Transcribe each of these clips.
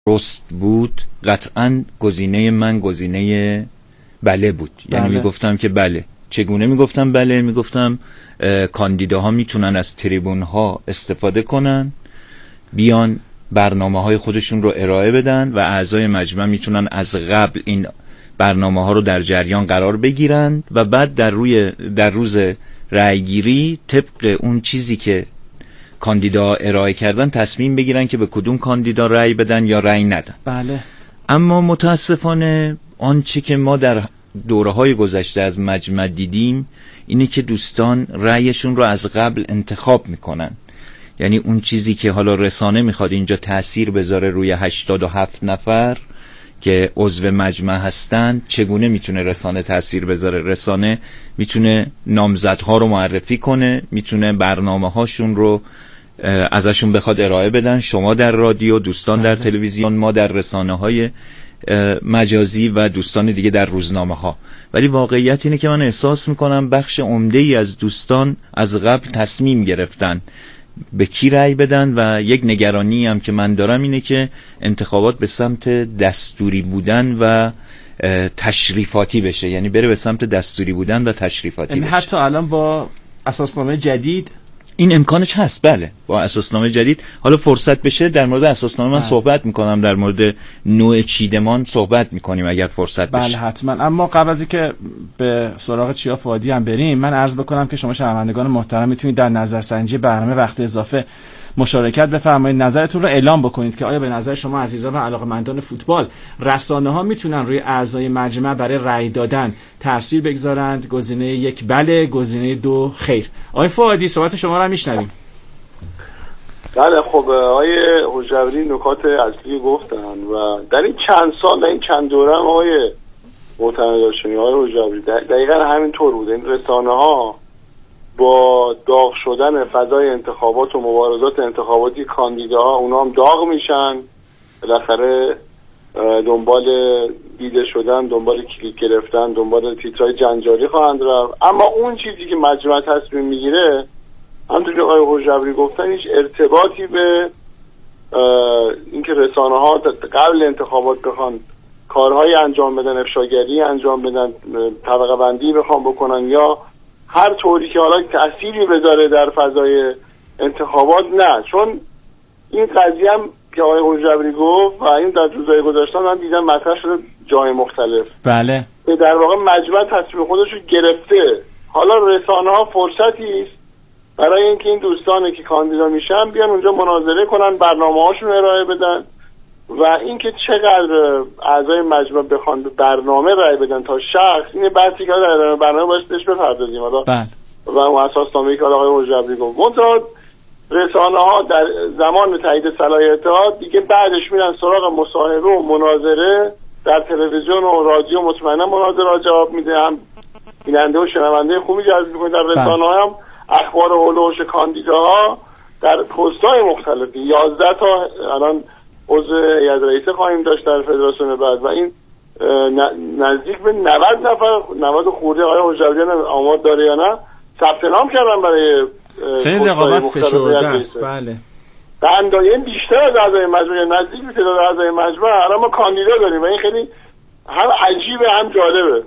رست بود، قطعا گزینه من گزینه بله بود. یعنی میگفتم که بله. چگونه میگفتم بله؟ میگفتم کاندیداها میتونن از تریبون ها استفاده کنن، بیان برنامه های خودشون رو ارائه بدن و اعضای مجمع میتونن از قبل این برنامه ها رو در جریان قرار بگیرن و بعد در روز رأی گیری طبق اون چیزی که کاندیدا ارائه کردن تصمیم بگیرن که به کدوم کاندیدا رأی بدن یا رأی ندن. بله. اما متاسفانه آنچه که ما در دوره‌های گذشته از مجمع دیدیم اینه که دوستان رأیشون رو از قبل انتخاب میکنن. یعنی اون چیزی که حالا رسانه میخواد اینجا تأثیر بذاره روی 87 نفر که عضو مجمع هستن، چگونه میتونه رسانه تأثیر بذاره؟ رسانه میتونه نامزدها رو معرفی کنه، میتونه برنامه هاشون رو ازشون بخواد ارائه بدن، شما در رادیو، دوستان در تلویزیون، ما در رسانه های مجازی و دوستان دیگه در روزنامه ها. ولی واقعیت اینه که من احساس میکنم بخش عمده‌ای از دوستان از قبل تصمیم گرفتن به کی رأی بدن و یک نگرانی هم که من دارم اینه که انتخابات به سمت دستوری بودن و تشریفاتی بشه، یعنی بره به سمت دستوری بودن و تشریفاتی بشه. حتی الان با اساسنامه جدید این امکانش هست. بله، با اساسنامه جدید حالا فرصت بشه در مورد اساسنامه من صحبت میکنم، در مورد نوع چیدمان صحبت میکنیم اگر فرصت بشه. بله حتما. اما قبل از اینکه به سراغ چیا فؤادی هم بریم، من عرض بکنم که شما شنوندگان محترم میتونید در نظرسنجی برنامه وقت اضافه مشارکت بفرمایید، نظرتون رو اعلام بکنید که آیا به نظر شما عزیزان و علاقه‌مندان فوتبال رسانه‌ها میتونن روی اعضای مجمع برای رأی دادن تأثیر بگذارند؟ گزینه 1 بله، گزینه 2 خیر. آقای فؤادی صحبت شما رو میشنویم. بله خب آقای حجوری نکات اصلی گفتن و در این چند سال، در این چند دوره آقای محترم داشتنی آقای حجوری دقیقاً همینطور بود. این رسانه‌ها با داغ شدن فضای انتخابات و مبارزات انتخاباتی کاندیداها اونا هم داغ میشن، بالاخره دنبال دیده شدن، دنبال کلیک گرفتن، دنبال تیترهای جنجالی خواهند رفت. اما اون چیزی که مجمع تصمیم میگیره، همونطور که آقای حجوری گفتن، هیچ ارتباطی به اینکه رسانه‌ها قبل انتخابات بخوان کارهای انجام بدن، افشاگری انجام بدن، طبقه بندی بخوان بکنن یا هر طوری که حالا تأثیری بذاره در فضای انتخابات، نه. چون این قضیه هم که آقای حجوری گفت و این در روزهای گذشته من دیدم مطرح شده جای مختلف. بله. در واقع مجمع تصمیم خودش رو گرفته. حالا رسانه‌ها فرصتی است برای اینکه این دوستانی که کاندیدا میشن بیان اونجا مناظره کنن، برنامه‌هاشون ارائه بدن و اینکه چقدر اعضای مجمع بخوان به برنامه رأی بدن تا شخص، این بحثی که در برنامه باشش بپردازیم حالا. بله. و اساسنامه‌ای که آقای حجوری گفت، منتها رسانه‌ها در زمان تایید صلاحیت‌ها دیگه بعدش میرن سراغ مصاحبه و مناظره در تلویزیون و رادیو، مطمئنا مناظره جواب میده، هم بیننده و شنونده خوبی جذب می‌کنه. در رسانه‌ها هم اخبار و هولوش کاندیداها در پست‌های مختلفی 11 تا الان عضو هیئت رئیسه خواهیم داشت در فدراسیون بعد و این نزدیک به 90 نفر 90 خورده آقای حجوری آماد داره یا نه ثبت نام کردن برای خیلی رقابت فشرده است. بله. اندازه بیشتر از اعضای مجمع، نزدیک به تعداد اعضای مجمع الان ما کاندیدا داریم و این خیلی هم عجیبه هم جالبه.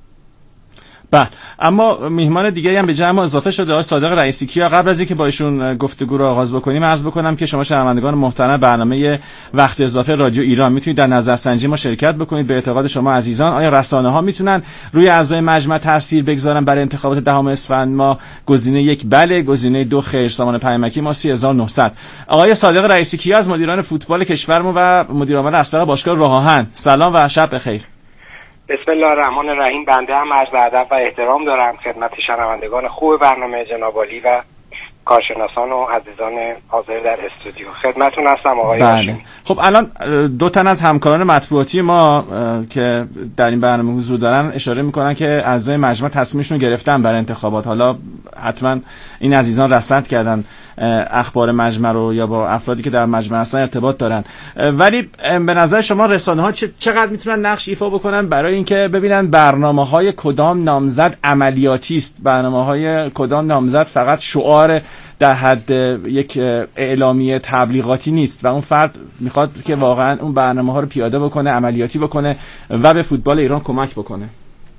بله. اما میهمان دیگری هم به جمع اضافه شده، آقای صادق رئیسی کیا. قبل از اینکه با ایشون گفتگو رو آغاز بکنیم عرض بکنم که شما شنوندگان محترم برنامه وقت اضافه رادیو ایران میتونید در نظرسنجی ما شرکت بکنید. به اعتقاد شما عزیزان آیا رسانه‌ها میتونن روی اعضای مجمع تاثیر بگذارن برای انتخابات 10 اسفند؟ ما گزینه 1 بله، گزینه 2 خیر. سامان پیامکی ما 3900. آقای صادق رئیسی کیا از مدیران فوتبال کشورمون و مدیر عامل اسبق باشگاه راه آهن، سلام و شب بخیر. بسم الله الرحمن الرحیم. بنده هم عرض ادب و احترام دارم خدمت شنوندگان خوب برنامه جناب عالی و کارشناسان و عزیزان حاضر در استودیو. خدمتتون هستم آقای بله. خب الان 2 تن از همکاران مطبوعاتی ما که در این برنامه حضور دارن اشاره میکنن که اعضای مجمع تصمیمشون رو گرفتن برای انتخابات. حالا حتما این عزیزان رصد کردن اخبار مجمع رو یا با افرادی که در مجمع هستن ارتباط دارن. ولی به نظر شما رسانه‌ها چقدر میتونن نقش ایفا بکنن برای اینکه ببینن برنامه‌های کدام نامزد عملیاتی است، برنامه‌های کدام نامزد فقط شعار در حد یک اعلامیه تبلیغاتی نیست و اون فرد میخواد که واقعا اون برنامه‌ها رو پیاده بکنه، عملیاتی بکنه و به فوتبال ایران کمک بکنه؟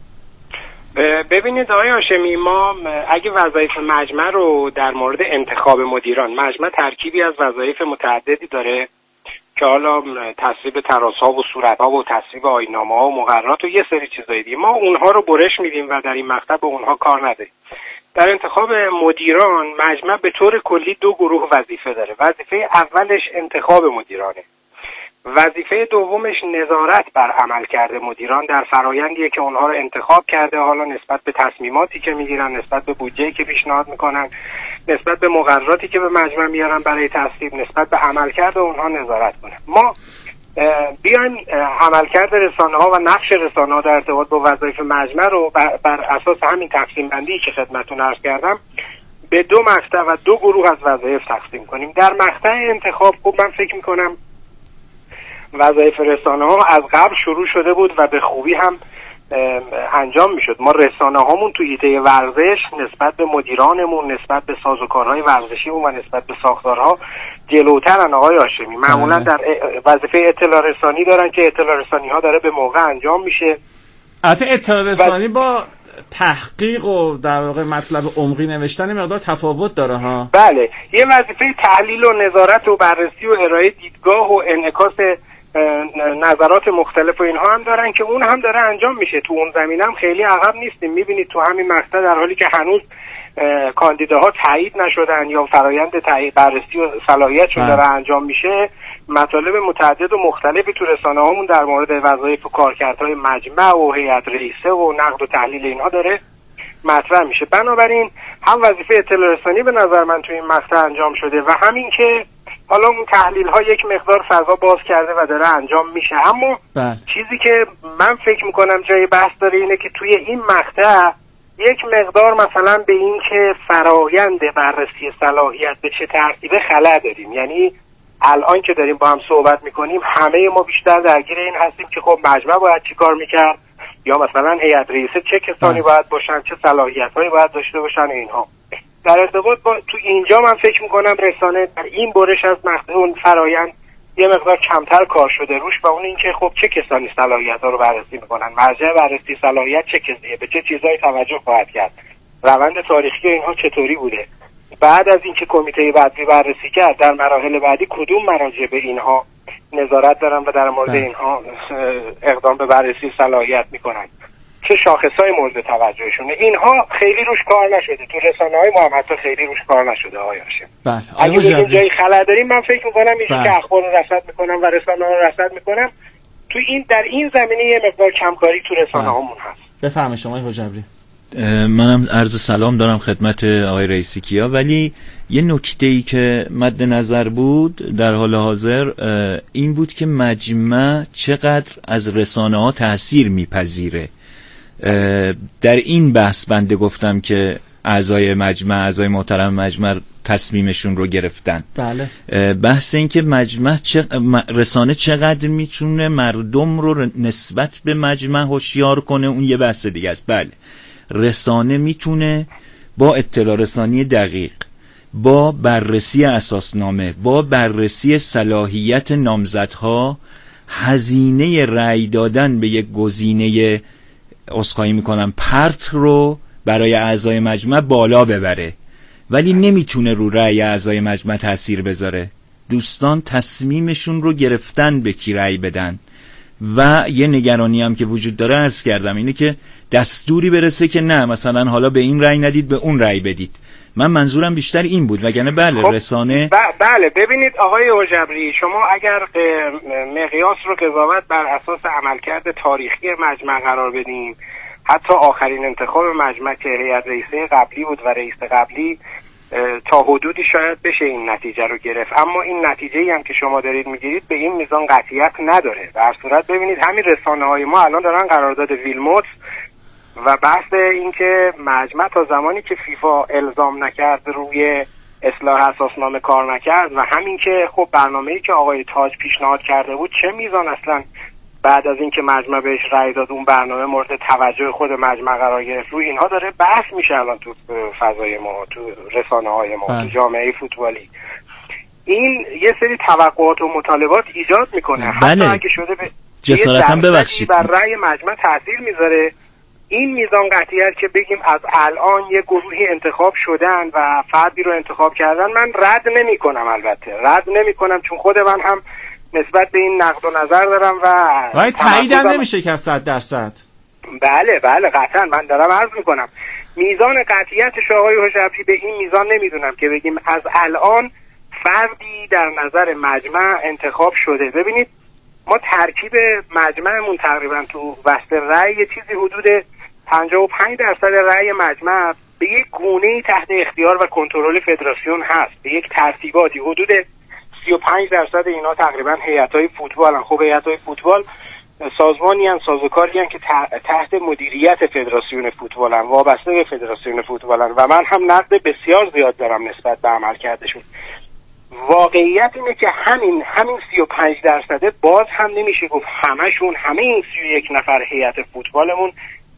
ببینید آقای هاشمی، ما اگه وظایف مجمع رو در مورد انتخاب مدیران، مجمع ترکیبی از وظایف متعددی داره که حالا تصویب تراس‌ها و صورت‌ها و تصویب آیین‌نامه‌ها و مقررات و یه سری چیزای دیگه، ما اونها رو برش میدیم و در این مقطع به اونها کار نداریم. در انتخاب مدیران مجمع به طور کلی 2 گروه وظیفه داره. وظیفه اولش انتخاب مدیرانه، وظیفه دومش نظارت بر عملکرد مدیران در فرایندیه که اونها رو انتخاب کرده، حالا نسبت به تصمیماتی که میگیرن، نسبت به بودجه‌ای که پیشنهاد میکنن، نسبت به مقرراتی که به مجمع میارن برای تصویب، نسبت به عملکرد اونها نظارت کنه. ما بیایم عملکرد رسانه‌ها و نقش رسانه‌ها در ارتباط با وظایف مجمع رو بر اساس همین تقسیم بندی که خدمتتون عرض کردم به 2 مقطع و 2 گروه از وظایف تقسیم کنیم. در مقطع انتخاب خب من فکر میکنم وظایف رسانه‌ها از قبل شروع شده بود و به خوبی هم انجام میشد. ما رسانه‌هامون تو حیطه ورزش نسبت به مدیرانمون، نسبت به سازوکارهای ورزشیمون و نسبت به ساختارها جلوترن آقای هاشمی. معمولا در وظیفه اطلاع رسانی دارن که اطلاع رسانی‌ها داره به موقع انجام میشه. البته اطلاع رسانی با تحقیق و در واقع مطلب عمقی نوشتن مقدار تفاوت داره ها. بله، یه وظیفه تحلیل و نظارت و بررسی و ارائه دیدگاه و انعکاس نظرات مختلف و اینها هم دارن که اون هم داره انجام میشه. تو اون زمینه هم خیلی عقب نیستیم. میبینید تو همین مقطع در حالی که هنوز کاندیداها تایید نشدن یا فرایند تایید بررسی و صلاحیتشون داره انجام میشه، مطالب متعدد و مختلفی تو رسانه‌هامون در مورد وظایف و کارکردهای مجمع و هیئت رئیسه و نقد و تحلیل اینها داره مطرح میشه. بنابراین هم وظیفه اطلاع رسانی به نظر من تو این مقطع انجام شده و همین که حالا اون تحلیل ها یک مقدار فضا باز کرده و داره انجام میشه. اما چیزی که من فکر میکنم جای بحث داره اینه که توی این مقطع یک مقدار مثلا به این که فرایند بررسی صلاحیت به چه ترتیبه خلأ داریم. یعنی الان که داریم با هم صحبت میکنیم همه ما بیشتر درگیر این هستیم که خب مجمع باید چی کار میکرد یا مثلا هیئت رئیسه چه کسانی باید باشن، چه صلاحیت‌هایی باید داشته باشن اینها. در ارتباط با تو اینجا من فکر میکنم رسانه در این برش از اون فرایند یه مقدار کمتر کار شده روش و اون اینکه خب چه کسانی صلاحیت‌ها رو بررسی میکنن، مرجع بررسی صلاحیت چه کسیه، به چه چیزایی توجه خواهد کرد، روند تاریخی اینها چطوری بوده، بعد از اینکه کمیته بعدی بررسی کرد در مراحل بعدی کدوم مراجع به اینها نظارت دارن و در مورد اینها اقدام به بررسی صلاحیت میکنن، چه شاخصهای مورد توجهشونه. اینها خیلی روش کار نشده، تو رسانه‌های ما هم حتی خیلی روش کار نشده آقای هاشم. اگه بگیم جایی خلأ داریم من فکر میکنم این که اخبار رو رصد میکنم و رسانه‌ها رو رصد میکنم تو این در این زمینه یه مقدار کمکاری تو رسانه‌هامون هست. بفرمایید شما حجبری. منم عرض سلام دارم خدمت آقای رئیسی کیا، ولی یه نکته‌ای که مد نظر بود در حال حاضر این بود که مجمع چقدر از رسانه‌ها تأثیر میپذیره. در این بحث بنده گفتم که اعضای محترم مجمع تصمیمشون رو گرفتن. بله. بحث این که رسانه چقدر میتونه مردم رو نسبت به مجمع هوشیار کنه اون یه بحث دیگه است. بله، رسانه میتونه با اطلاع رسانی دقیق، با بررسی اساسنامه، با بررسی صلاحیت نامزدها هزینه رأی دادن به یک گزینه عذرخواهی میکنم پرت رو برای اعضای مجمع بالا ببره، ولی نمیتونه رو رأی اعضای مجمع تأثیر بذاره. دوستان تصمیمشون رو گرفتن به کی رأی بدن و یه نگرانی هم که وجود داره عرض کردم اینه که دستوری برسه که نه مثلا حالا به این رأی ندید به اون رأی بدید. من منظورم بیشتر این بود، وگرنه بله خب رسانه بله. ببینید آقای حجبری، شما اگر مقیاس رو قضاوت بر اساس عملکرد تاریخی مجمع قرار بدیم، حتی آخرین انتخاب مجمع که هیئت رئیسه قبلی بود و رئیس قبلی، تا حدودی شاید بشه این نتیجه رو گرفت، اما این نتیجه‌ای هم که شما دارید میگیرید به این میزان قطعیت نداره. در صورت ببینید همین رسانه‌های ما الان دارن قرارداد ویلموتس و بحث این که مجمع تا زمانی که فیفا الزام نکرد روی اصلاح اساسنامه کار نکرد و همین که خب برنامه‌ای که آقای تاج پیشنهاد کرده بود چه میزان اصلا بعد از اینکه مجمع بهش رأی داد اون برنامه مورد توجه خود مجمع قرار گرفت، روی اینها داره بحث میشه الان تو فضای ما، تو رسانه‌های ما، تو جامعه فوتبالی. این یه سری توقعات و مطالبات ایجاد میکنه. بله. حتی اگه شده به جسارتاً ببخشید بر رأی مجمع تاثیر میذاره. این میزان قطعیت که بگیم از الان یه گروهی انتخاب شدن و فردی رو انتخاب کردن، من رد نمی کنم. البته رد نمی کنم، چون خود من هم نسبت به این نقد و نظر دارم و تایید هم نمیشه که 100%. بله قطعا من دارم عرض میکنم میزان قطعیتش آقای حجبری به این میزان نمیدونم که بگیم از الان فردی در نظر مجمع انتخاب شده. ببینید ما ترکیب مجمعمون تقریبا تو وسط رأی یه چیزی حدود 55% رأی مجمع به یک گونه‌ای تحت اختیار و کنترل فدراسیون هست، به یک ترتیباتی. حدود 35% اینا تقریبا هیئت‌های فوتبالن. خب هیئت‌های فوتبال سازمانی ان، سازوکاری ان که تحت مدیریت فدراسیون فوتبالن، وابسته به فدراسیون فوتبالن و من هم نقد بسیار زیاد دارم نسبت به عملکردشون. واقعیت اینه که همین 35% باز هم نمیشه گفت همه این 31 نفر هیئت فوتبالمون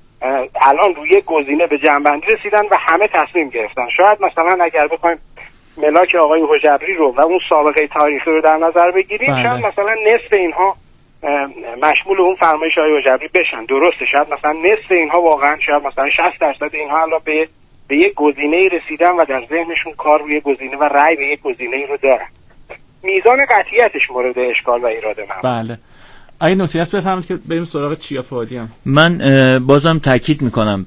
الان روی گزینه به جنبندی رسیدن و همه تصمیم گرفتن. شاید مثلا اگر بخوایم ملاک آقای حجبری رو و اون سابقه تاریخی رو در نظر بگیریم، شاید مثلا نصف اینها مشمول اون فرمایش آقای حجبری بشن. درسته، شاید مثلا نصف اینها واقعا، شاید مثلا 60% اینها الان به یک گزینه‌ای رسیدن و در ذهنشون کار روی گزینه و رأی به یک گزینه‌ای رو دارن. میزان قطعیتش مورد اشکال و ایراد من. بله. اگه نکته هست بفهمید که بریم سراغ چیا فادی هم. من بازم تاکید میکنم،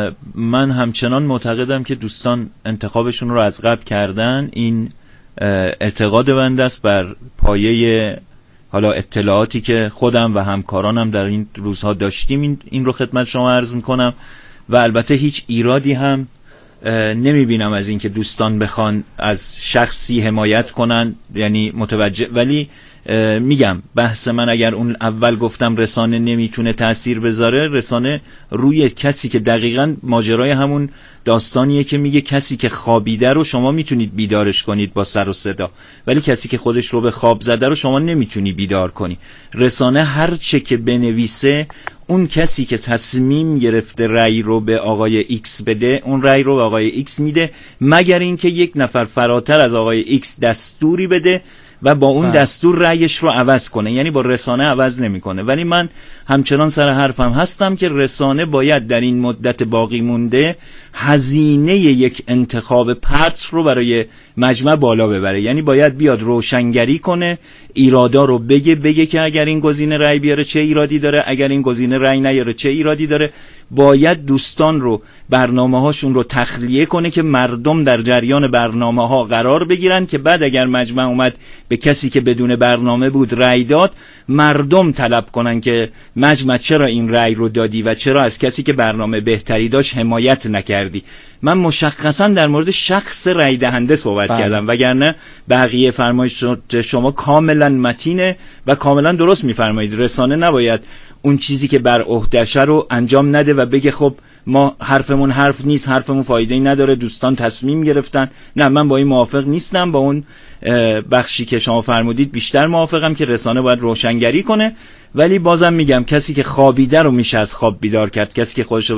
من همچنان معتقدم که دوستان انتخابشون رو از قبل کردن. این اعتقاد بنده است بر پایه حالا اطلاعاتی که خودم و همکارانم در این روزها داشتیم. این رو خدمت شما عرض میکنم و البته هیچ ایرادی هم نمیبینم از این که دوستان بخوان از شخصی حمایت کنن، یعنی متوجه. ولی میگم بحث من اگر اون اول گفتم رسانه نمیتونه تأثیر بذاره، رسانه روی کسی که دقیقاً ماجرای همون داستانیه که میگه کسی که خوابیده رو شما میتونید بیدارش کنید با سر و صدا، ولی کسی که خودش رو به خواب زده رو شما نمیتونی بیدار کنی. رسانه هر چه که بنویسه، اون کسی که تصمیم گرفته رأی رو به آقای ایکس بده، اون رأی رو به آقای ایکس میده، مگر اینکه یک نفر فراتر از آقای ایکس دستوری بده و با اون دستور رأیش رو عوض کنه، یعنی با رسانه عوض نمیکنه. ولی من همچنان سر حرفم هستم که رسانه باید در این مدت باقی مونده هزینه یک انتخاب پرت رو برای مجمع بالا ببره، یعنی باید بیاد روشنگری کنه، ایرادا رو بگه که اگر این گزینه رأی بیاره چه ایرادی داره، اگر این گزینه رأی نیاره چه ایرادی داره. باید دوستان رو برنامه‌هاشون رو تخلیه کنه که مردم در جریان برنامه‌ها قرار بگیرن، که بعد اگر مجمع اومد به کسی که بدون برنامه بود رأی داد، مردم طلب کنن که مجمع چرا این رأی رو دادی و چرا از کسی که برنامه بهتری داشت حمایت نکردی. من مشخصا در مورد شخص رأی دهنده صحبت کردم، وگرنه بقیه فرمایش شما کاملا متینه و کاملا درست میفرمایید. رسانه نباید اون چیزی که بر عهده‌شه رو انجام نده و بگه خب ما حرفمون حرف نیست، حرفمون فایده‌ای نداره، دوستان تصمیم گرفتن. نه، من با این موافق نیستم. با اون بخشی که شما فرمودید بیشتر موافقم که رسانه باید روشنگری کنه. ولی بازم میگم کسی که خوابیده رو میشه از خواب بیدار کرد، کسی که خودشو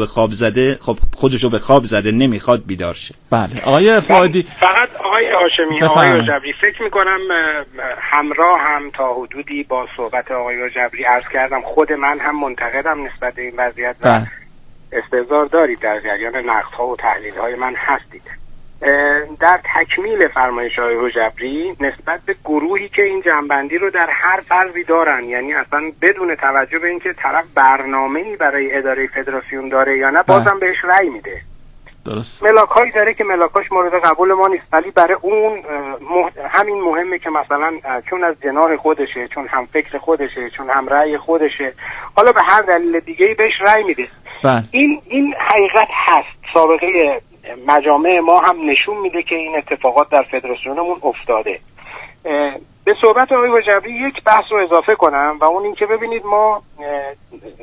به خواب زده نمیخواد بیدار شه. بله آقای فادی، فقط آقای هاشمی، آقای جبری، فکر میکنم همراه هم تا حدودی با صحبت آقای جبری عرض کردم، خود من هم منتقدم نسبت به این وضعیت و استحضار دارید در جریان نقدها و تحلیل‌های من هستید. در تکمیل فرمایش‌های حجبری نسبت به گروهی که این جنبندی رو در هر فرضی دارن، یعنی اصلا بدون توجه به اینکه طرف برنامه‌ای برای اداره فدراسیون داره یا نه، بازم بهش رأی میده. درست. ملاکایی داره که ملاکاش مورد قبول ما نیست، ولی برای اون همین مهمه که مثلا چون از جناح خودشه، چون هم فکر خودشه، چون هم رأی خودشه، حالا به هر دلیل دیگه‌ای بهش رأی میده. این حقیقت هست. سابقه مجامع ما هم نشون میده که این اتفاقات در فدراسیونمون افتاده. به صحبت آقای حجبری یک بحث رو اضافه کنم و اون این که ببینید ما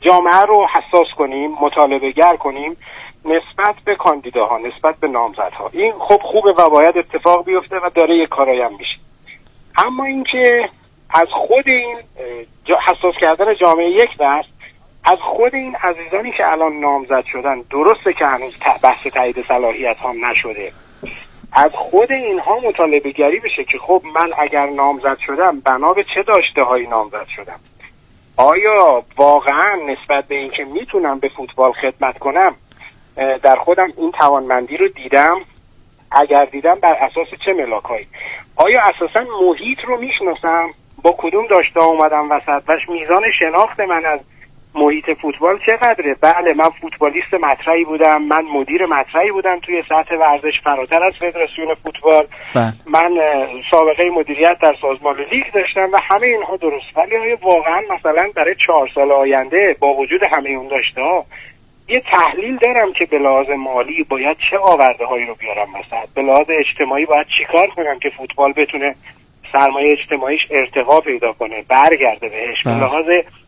جامعه رو حساس کنیم، مطالبه گر کنیم نسبت به کاندیداها، نسبت به نامزدها. این خب خوبه و باید اتفاق بیفته و داره یک کارایی هم میشه. اما اینکه از خود این حساس کردن جامعه یک بحث، از خود این عزیزانی که الان نامزد شدن، درسته که هنوز بحث تایید صلاحیت هم نشده، از خود اینها مطالبه گری بشه که خب من اگر نامزد شدم بنا به چه داشته هایی نامزد شدم؟ آیا واقعا نسبت به اینکه میتونم به فوتبال خدمت کنم در خودم این توانمندی رو دیدم؟ اگر دیدم بر اساس چه ملاکایی؟ آیا اساسا محیط رو میشناسم؟ با کدوم داشته اومدم وسط؟ و میزان شناخت من از محیط فوتبال چقدره؟ بله من فوتبالیست مطرحی بودم، من مدیر مطرحی بودم توی سطح ورزش فراتر از فدراسیون فوتبال، من سابقه مدیریت در سازمان لیگ داشتم و همه اینها درست. ولی آیا واقعا مثلا برای 4 سال آینده با وجود همه اون داشته ها یه تحلیل دارم که به لحاظ مالی باید چه آورده هایی رو بیارم وسط، به لحاظ اجتماعی باید چیکار کنم که فوتبال بتونه سرمایه اجتماعیش ارتقا پیدا کنه، برگرده بهش، به لحاظ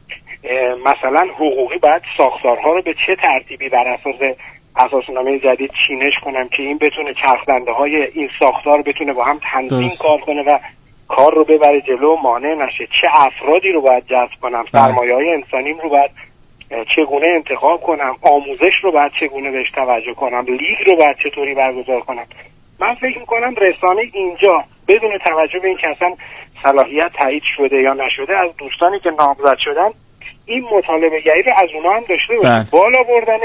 مثلا حقوقی باید ساختارها رو به چه ترتیبی بر اساس اساسنامه جدید چینش کنم که این بتونه چرخدنده های این ساختار بتونه با هم تنظیم کار کنه و کار رو ببره جلو، مانع نشه. چه افرادی رو باید جذب کنم، سرمایه‌های انسانیم رو باید چگونه انتخاب کنم، آموزش رو باید چگونه بهش توجه کنم، لیگ رو باید چطوری برگزار کنم. من فکر میکنم رسانه اینجا بدون توجه به این که اصلا صلاحیت تایید شده یا نشده، از دوستانی که نامزد شدن این مطالبه گری رو از اونها هم داشته باشه. بالا بردن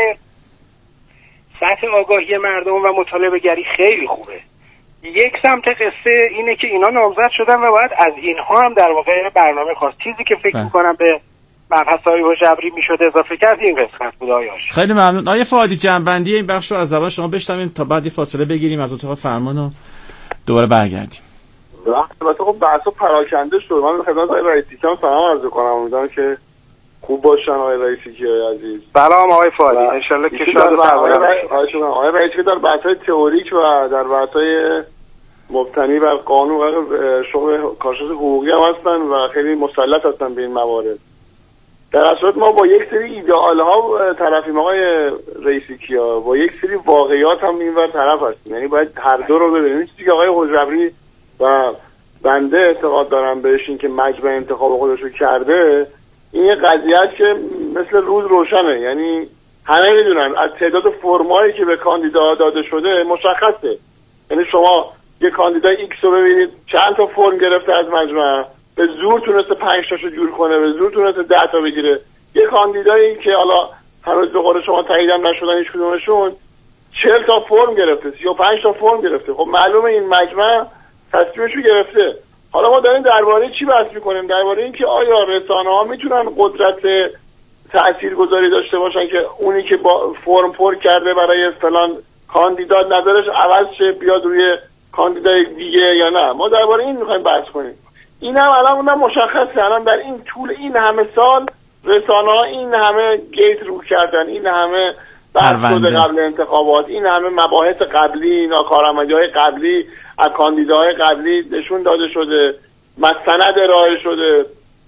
سطح آگاهی مردم و مطالبه گری خیلی خوبه. یک سمت قصه اینه که اینا نامزد شدن و باید از اینها هم در واقع برنامه خاص، چیزی که فکر میکنم به مبحث های حجبری میشد اضافه کرد این قسمت بود. آیاش خیلی ممنون. آیه فؤادی جنبندی این بخش رو از زبان شما بشنویم تا بعد فاصله بگیریم از اتاق فرمان و دوباره برگردیم. البته خب بحثا پراکنده شد. من خدمت آقای رئیسی کیان سلام عرض کنم، امیدوارم که خوب باشن آقای رئیسی کیان عزیز. سلام آقای فؤادی، ان شاء الله که شاد و سلامت. آقای رئیسی در بحث‌های تئوریک و در بحث‌های مبتنی بر قانون و شغل کارشناس حقوقی هم هستن و خیلی مسلط هستن به این موارد. در اصل ما با یک سری ایدئال ها طرفیم آقای رئیسی کیا، با یک سری واقعیات هم اینور طرف هستیم. یعنی باید هر دو رو ببینیم. چیزی که آقای حجبری و بنده اعتقاد دارم بهش این که مجمع انتخاب خودش رو کرده، این یه قضیه است که مثل روز روشنه. یعنی همه میدونن از تعداد فرمایی که به کاندیدا داده شده مشخصه. یعنی شما یه کاندیدای ایکس رو ببینید چند تا فرم گرفته از مجمع، به زور تونسته 5 تاشو جور کنه، به زور تونسته 10 تا بگیره. یه کاندیدایی که حالا هنوز به قول شما تاییدم نشدن هیچ کدومشون 40 تا فرم گرفته، 35 تا فرم گرفته. خب معلومه این مجمع تصمیمشو گرفته. حالا ما داریم درباره چی بحث می‌کنیم؟ درباره این که آیا رسانه‌ها میتونن قدرت تاثیرگذاری داشته باشن که اونی که با فرم پر کرده برای فلان کاندیدا نظرش عوض شه بیاد روی کاندیدای دیگه یا نه. ما درباره این می‌خوایم بحث کنیم. این هم الان مشخصه. الان در این طول این همه سال رسانه‌ها این همه گیت رو کردن، این همه بحث شده قبل انتخابات، این همه مباحث قبلی، ناکارآمدی‌های قبلی از کاندیداهای قبلی نشون داده شده، مستند ارائه شده،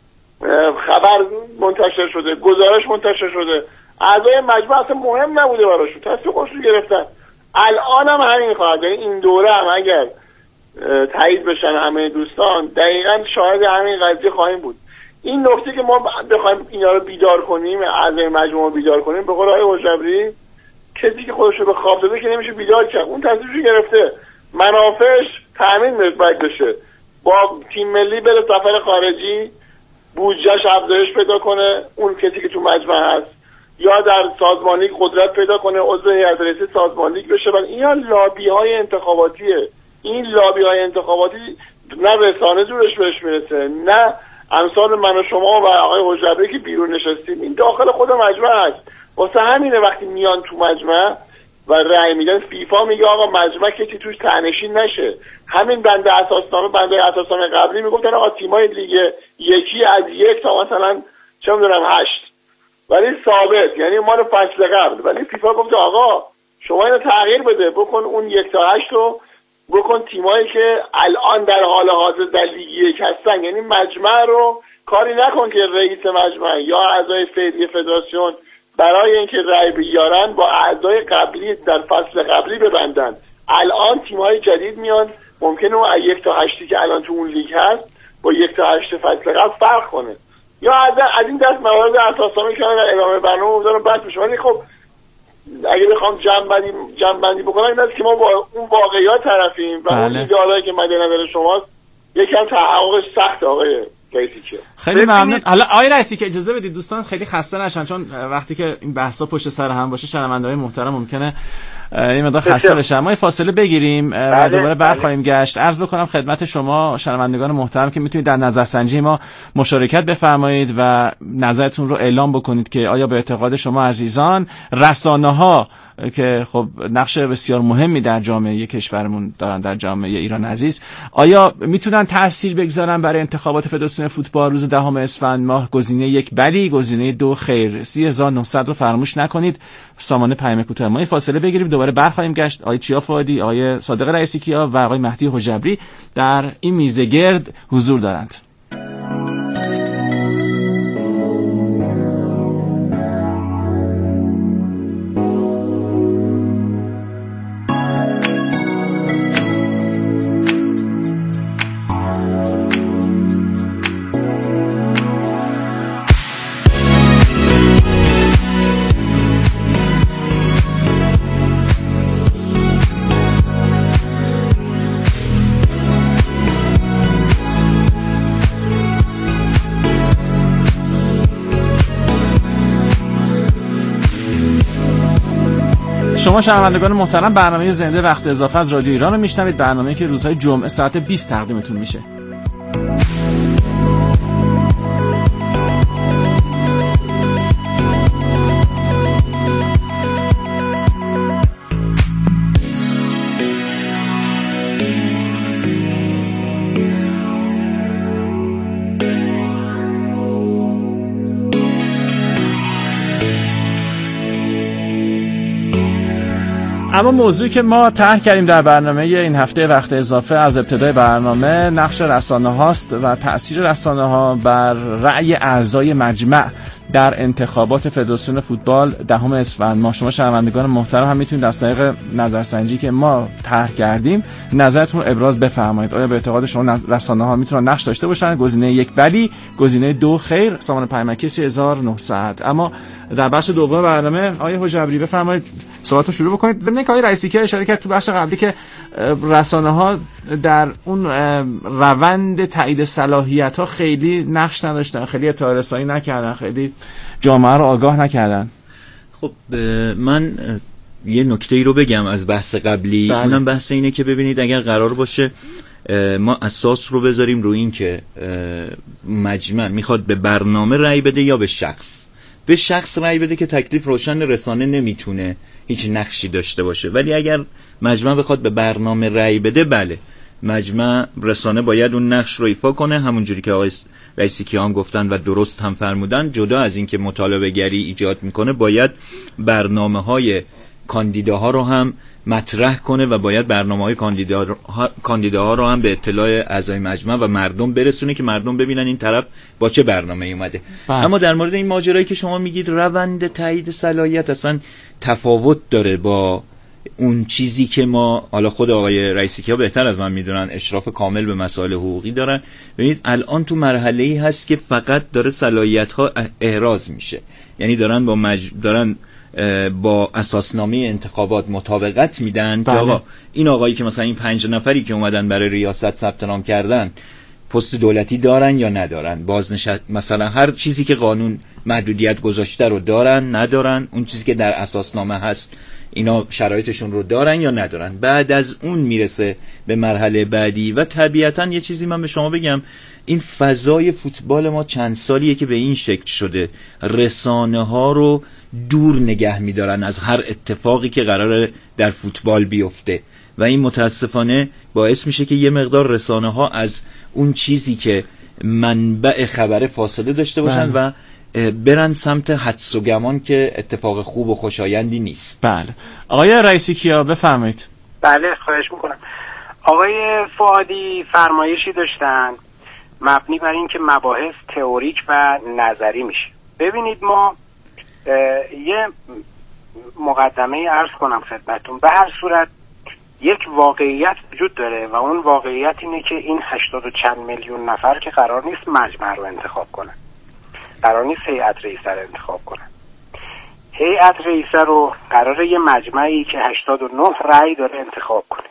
خبر منتشر شده، گزارش منتشر شده. اعضای مجمع اصلا مهم نبوده براشون، تصمیم خودشون گرفتن. الان هم همین خواهد. یعنی این دوره هم اگر تایید بشن همه دوستان دقیقاً شاهد همین قضیه خواهیم بود. این نکته که ما بخوایم اینا رو بیدار کنیم، اعضای مجموعه بیدار کنیم، به قول آقای حجبری کسی که خودش رو به خواب داده که نمیشه بیدار کرد. اون تصمیمش گرفته، منافعش تامین باید بشه، با تیم ملی بره سفر خارجی، بودجهش افزایش پیدا کنه، اون کسی که تو مجمع هست، یا در سازمان لیگ قدرت پیدا کنه، عضو هیئت رئیسه سازمان لیگ بشه. ولی اینا لابی‌های انتخاباتیه. این لابی‌های انتخاباتی نه رسانه زورش بهش میرسه، نه امثال من و شما و آقای حجبری که بیرون نشستیم. این داخل خود مجمع هست. واسه همینه وقتی میان تو مجمع و رأی میدن، فیفا میگه آقا مجمع کسی توش ته‌نشین نشه. همین بنده اساسنامه قبلی میگفتن آقا تیمای لیگ یکی از 1 تا مثلا چه میدونم 8، ولی ثابت، یعنی مال فصل قبل. ولی فیفا گفت آقا شما اینو تغییر بده، بکن اون 1 تا 8 رو بکن تیمایی که الان در حال حاضر در لیگ 1 هستن. یعنی مجمع رو کاری نکن که رئیس مجمع یا اعضای فعلی فدراسیون برای اینکه رأی بیارن با اعضای قبلی در فصل قبلی ببندن. الان تیم‌های جدید میان، ممکنه اون 1 تا 8 که الان تو اون لیگ هست با 1 تا 8 فصل قبل فرق کنه، یا از این دست موارد اساسنامه که در ادامه برنامه میذارم بحث میشه. ولی خب اگه بخوام جمع بندی بکنم این است که ما با اون واقعیات طرفیم و اون ایدئالایی که مد نظر شماست یکم تحققش سخت. آقای رئیسی خیلی ممنون. حالا آقای رئیسی که اجازه بدید دوستان خیلی خسته نشن، چون وقتی که این بحثا پشت سر هم باشه شنونده‌های محترم ممکنه این مقدار خسته بشن. ما فاصله بگیریم و دوباره برخواهیم گشت. عرض بکنم خدمت شما شنوندگان محترم که میتونید در نظرسنجی ما مشارکت بفرمایید و نظرتون رو اعلام بکنید که آیا به اعتقاد شما عزیزان رسانه‌ها که خب نقش بسیار مهمی در جامعه کشورمون دارن، در جامعه ایران عزیز، آیا میتونن تأثیر بگذارن برای انتخابات فدراسیون فوتبال روز 10 اسفند ماه؟ گزینه 1 بلی، گزینه 2 خیر. 30900 رو فراموش نکنید. سامان پیام کوتاه. ما فاصله بگیریم دوباره برخواهیم گشت. آقای چیا فؤادی، آقای صادق رئیسی کیا و آقای مهدی حجبری در این میزه گرد حضور دارند. شما شنوندگان محترم برنامه زنده وقت اضافه از رادیو ایران رو میشنوید، برنامه‌ای که روزهای جمعه ساعت 20 تقدیمتون میشه. اما موضوعی که ما طرح کردیم در برنامه این هفته وقت اضافه از ابتدای برنامه نقش رسانه هاست و تأثیر رسانه ها بر رأی اعضای مجمع در انتخابات فدراسیون فوتبال 10 اسفند ماه. شما شنوندگان محترم هم میتونید از طریق نظرسنجی که ما طرح کردیم نظرتون رو ابراز بفرمایید. آیا به اعتقاد شما رسانه ها میتونن نقش داشته باشن؟ گزینه 1 بلی، گزینه 2 خیر. سامان پیامکی 3900. اما در بخش دوم برنامه آقای حجبری بفرمایید صحبتو شروع بکنید. ضمن اینکه آقای رئیسی که اشاره کرد تو بخش قبلی که رسانه ها در اون روند تایید صلاحیت ها خیلی نقش نداشتن، خیلی اطلاع رسانی نکردن، خیلی جامعه رو آگاه نکردن. خب من یه نکته‌ای رو بگم از بحث قبلی. اونم بحث اینه که ببینید اگر قرار باشه ما اساس رو بذاریم روی این که مجمع میخواد به برنامه رأی بده یا به شخص. به شخص رأی بده که تکلیف روشن، رسانه نمیتونه هیچ نقشی داشته باشه. ولی اگر مجمع بخواد به برنامه رأی بده، بله مجمع رسانه باید اون نقش رو ایفا کنه، همونجوری که آقای رئیسی کیا هم گفتن و درست هم فرمودن. جدا از این که مطالبه گری ایجاد میکنه، باید برنامه‌های کاندیداها رو هم مطرح کنه و باید برنامه‌های کاندیداها رو هم به اطلاع اعضای مجمع و مردم برسونه که مردم ببینن این طرف با چه برنامه‌ای اومده. اما در مورد این ماجرایی که شما میگید روند تایید صلاحیت اصلا تفاوت داره با اون چیزی که ما، حالا خود آقای رئیسی کیا بهتر از من میدونن، اشراف کامل به مسائل حقوقی دارن. ببینید الان تو مرحله‌ای هست که فقط داره صلاحیت‌ها احراز میشه، یعنی دارن با اساسنامه انتخابات مطابقت میدن که آقا این آقایی که مثلا این 5 نفری که اومدن برای ریاست ثبت نام کردن پست دولتی دارن یا ندارن، بازنشست، مثلا هر چیزی که قانون محدودیت گذاشته رو دارن ندارن، اون چیزی که در اساسنامه هست اینا شرایطشون رو دارن یا ندارن. بعد از اون میرسه به مرحله بعدی. و طبیعتا یه چیزی من به شما بگم، این فضای فوتبال ما چند سالیه که به این شکل شده رسانه ها رو دور نگه میدارن از هر اتفاقی که قراره در فوتبال بیفته و این متاسفانه باعث میشه که یه مقدار رسانه ها از اون چیزی که منبع خبر فاصله داشته باشن و برن سمت حدس و گمان که اتفاق خوب و خوشایندی نیست. بله آقای رئیسی کیا بفرمایید. بله خواهش میکنم. آقای فؤادی فرمایشی داشتن مبنی بر این که مباحث تئوریک و نظری میشه. ببینید ما یه مقدمه عرض کنم خدمتتون. به هر صورت یک واقعیت وجود داره و اون واقعیت اینه که این 80 و چند میلیون نفر که قرار نیست مجمع رو انتخاب کنن، قرار نیست هیئت رئیسه رو انتخاب کنن. هیئت رئیسه رو قراره یه مجمعی که 89 رأی داره انتخاب کنه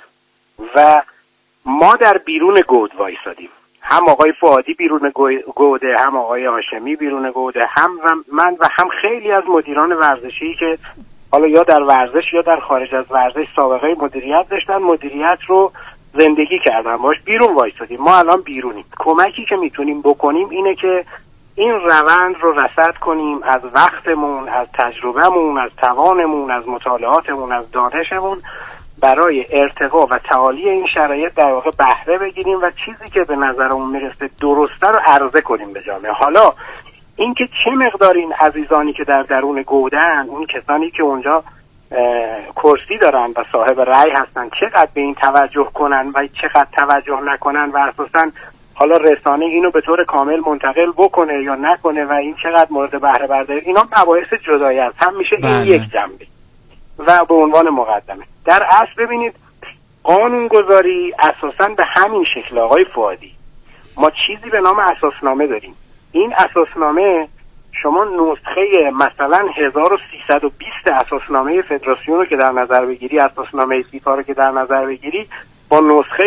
و ما در بیرون گود وایسادیم. هم آقای فؤادی بیرون گوده، هم آقای هاشمی بیرون گوده، هم من و هم خیلی از مدیران ورزشی که حالا یا در ورزش یا در خارج از ورزش سابقه مدیریت داشتن، مدیریت رو زندگی کردن باش، بیرون وایسادیم. ما الان بیرونیم. کمکی که میتونیم بکنیم اینه که این روند رو رصد کنیم، از وقتمون، از تجربهمون، از توانمون، از مطالعاتمون، از دانشمون برای ارتقا و تعالی این شرایط در واقع بهره بگیریم و چیزی که به نظرمون میرسه درسته رو عرضه کنیم به جامعه. حالا اینکه چه مقدار این عزیزانی که در درون گودن، اون کسانی که اونجا کرسی دارن و صاحب رأی هستن، چقدر به این توجه کنن و چقدر توجه نکنن و اساساً حالا رسانه اینو به طور کامل منتقل بکنه یا نکنه و این چقدر مورد بهره برداری، اینا مباحث جدایی است. هم میشه این یک جنبه و به عنوان مقدمه. در اصل ببینید قانونگذاری اساساً به همین شکل. آقای فؤادی، ما چیزی به نام اساسنامه داریم. این اساسنامه شما نسخه مثلا 1320 اساسنامه فدراسیون رو که در نظر بگیری، اساسنامه فیفا رو که در نظر بگیری، با نسخه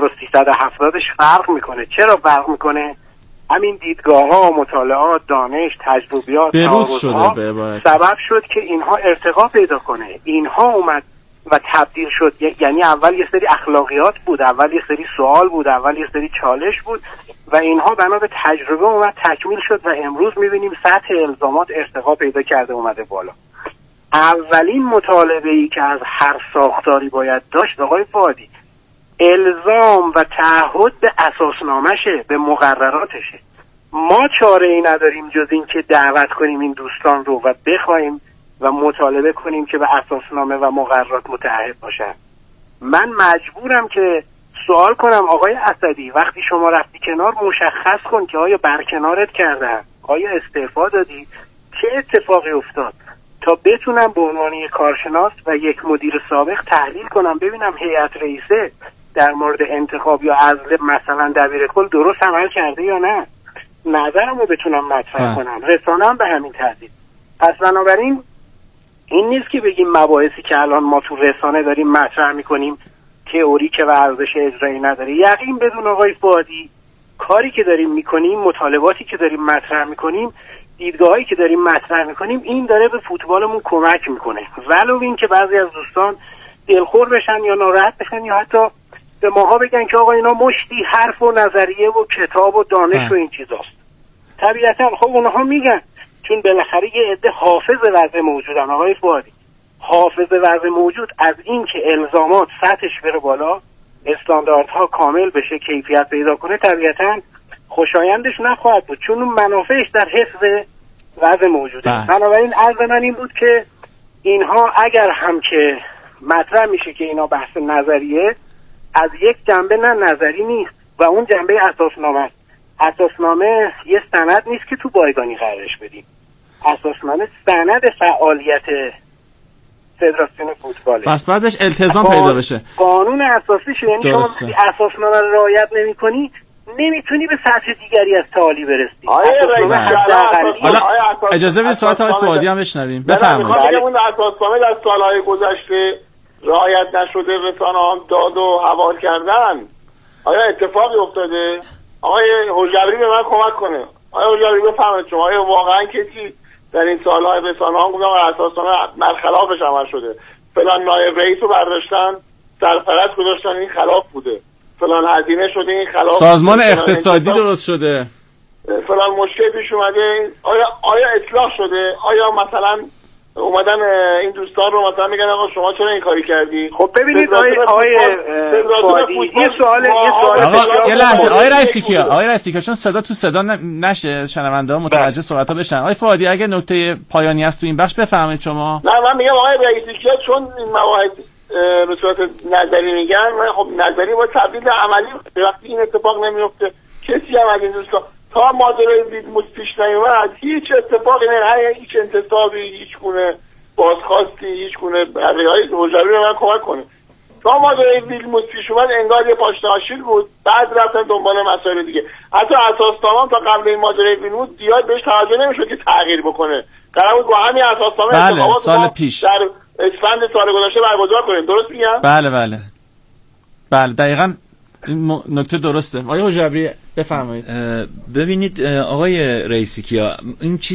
1370ش فرق میکنه. چرا فرق میکنه؟ همین دیدگاه‌ها، مطالعات، دانش، تجربیات، تعارض‌ها سبب شد که اینها ارتقا پیدا کنه. اینها اومد و تبدیل شد. یعنی اول یه سری اخلاقیات بود، اول یه سری سوال بود، اول یه سری چالش بود و اینها بنا به تجربه اومد تکمیل شد و امروز میبینیم سطح الزامات ارتقا پیدا کرده، اومده بالا. اولین مطالبه‌ای که از هر ساختاری باید داشت آقای فؤادی، الزام و تعهد به اساسنامه‌شه، به مقرراتشه. ما چاره ای نداریم جز این که دعوت کنیم این دوستان رو و بخوایم و مطالبه کنیم که به اساسنامه و مقررات متعهد باشن. من مجبورم که سوال کنم آقای اسدی، وقتی شما رفتی کنار مشخص کن که آیا برکنارت کردن، آیا استعفا دادی، چه اتفاقی افتاد، تا بتونم به عنوان یک کارشناس و یک مدیر سابق تحلیل کنم ببینم هیئت رئیسه در مورد انتخاب یا عزل مثلا دبیرکل درست عمل کرده یا نه، نظرمو بتونم مطرح کنم. رسانه هم به همین ترتیب. پس بنابراین این نیست که بگیم مباحثی که الان ما تو رسانه داریم مطرح میکنیم تئوری که و ارزش اجرایی نداره. یقین بدون آقای فؤادی کاری که داریم میکنیم، مطالباتی که داریم مطرح میکنیم، دیدگاهایی که داریم مطرح میکنیم، این داره به فوتبالمون کمک میکنه. ولو این که بعضی از دوستان دلخور بشن یا ناراحت بشن یا حتی به ماها بگن که آقا اینا مشتی حرف و نظریه و کتاب و دانش و این چیزاست. طبیعتا خب اونها میگن، چون بالاخره یه عده حافظ وضع موجودن آقای فؤادی. حافظ وضع موجود از این که الزامات سطحش بره بالا، استانداردها کامل بشه، کیفیت پیدا کنه، طبیعتا خوشایندش نخواهد بود، چون اون منافعش در حفظ وضع موجوده. بنابراین عرض من این بود که اینها اگر هم که مطرح میشه که اینا بحث نظریه، از یک جنبه نه نظری نیست و اون جنبه اساسنامه است. اساسنامه یه سند نیست که تو بایگانی قرارش بدیم. اساسنامه سند فعالیت فدراسیون فوتباله. پس بعدش التزام پیدا بشه. قانون اساسیشه. یعنی شما اساسنامه رو رعایت نمی‌کنی نمیتونی به سطح دیگری از تعالی برسی. حالا اجازه بدید ساعت های فؤادی هم بشنویم. بفرمایید. اون اساسنامه در سالهای گذشته رعایت نشده، رسانه‌ها هم داد و حوال کردن. آیا اتفاقی افتاده؟ آقای حجبری به من کمک کنه. آقای حجبری بفرمایید شما آیا واقعا کسی در این سالهای رسانه‌ها گفتن اساسنامه برخلافش عمل شده؟ فلان نایب رئیس رو برداشتن سرپرست گذاشتن این خلاف بوده. فلان هزینه شده این خلاف، سازمان اقتصادی درست شده، فلان مشکل پیش اومده. آیا اصلاح شده؟ آیا مثلا اومدن این دوستان رو مثلا میگن آقا شما چرا این کاری کردی؟ خب ببینید آقای فؤادی یه سوال یه لحظه آقای رئیسی کیا چون صدا تو صدا نشه شنونده‌ها متوجه صحبت‌ها بشن. آقای فؤادی اگه نکته پایانی است تو این بخش بفرمایید شما. نه من میگم آقای رئیسی کیا چون این مواعید به صورت نظری میگن، خب نظری با تبدیل عملی وقتی این اتفاق نمیفته کسی هم از این دوستان تا ماجرای ویلموتس پیش نیومد هیچ اتفاقی نه، هیچ انتصابی، هیچ گونه بازخواستی، هیچ گونه بقیه‌های حجوی به من کمک کنه. تا ماجرای ویلموتس پیش اومد انگار یه پاشناشیل بود، بعد رفتن دنبال مسائل دیگه. حتی اساسنامه تا قبل این ماجرای ویلموتس زیاد بهش توجه نمیشد که تغییر بکنه. قرار بود با همین اساسنامه بله سال پیش در اسفند سال گذشته برگزار کنیم. درست میگم؟ بله دقیقاً این نکته درسته. آقای حجوی بفرمایید. ببینید آقای رئیسی کیا، این